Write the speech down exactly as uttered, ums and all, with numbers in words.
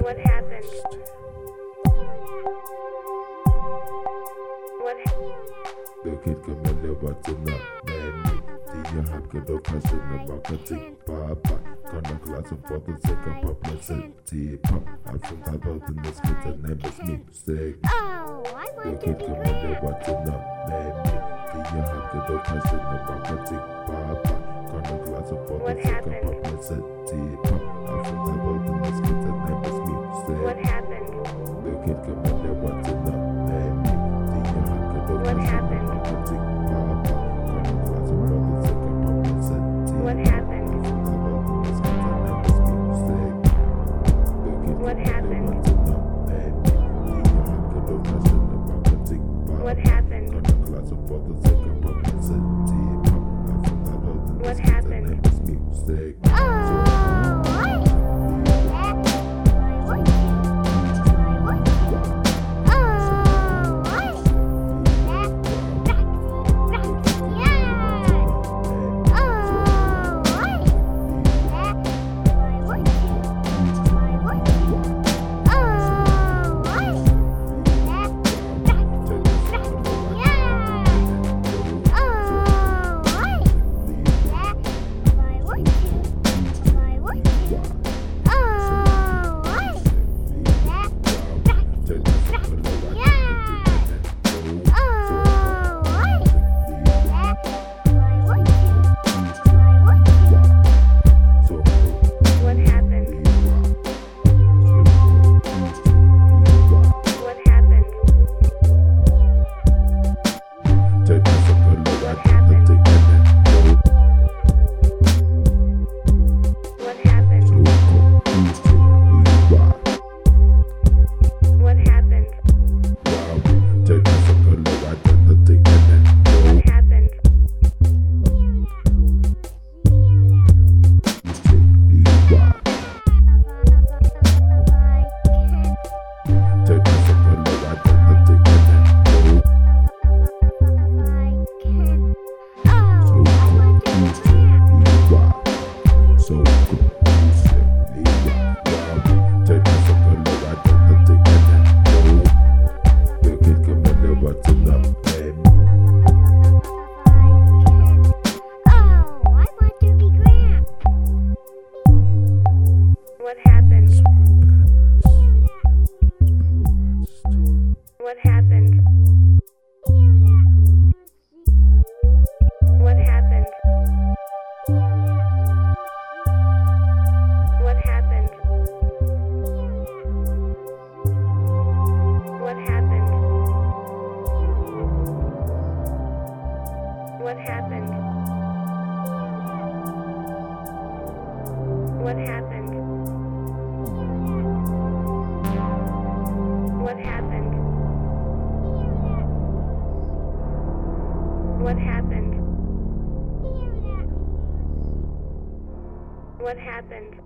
What happened? What The kid come in there watching up, man. The hacker don't question the marketing, papa. Gonna class of for the sake of publicity. Pop, I'm from Papa, in this kid, the name is music. Oh, I The want to kid be come in there grand. watching up, man. The hacker don't question the marketing, papa. Gonna class of for the What sake of happened? publicity. Pop, I'm from Papa, in this kid, the name is music. What happened? The kid come in there watching up, man. The hacker don't What question the happened? marketing, papa. Gonna class of for the sake of publicity. What happened? What happened? What happened? What happened? Oh, What happened? What happened? What happened? What happened? What happened? So good, take us up a low identity and then go. The kid come in there watching up, baby. What happened? What happened? What happened? What happened? What happened? What happened? What happened? What happened? What happened? What happened?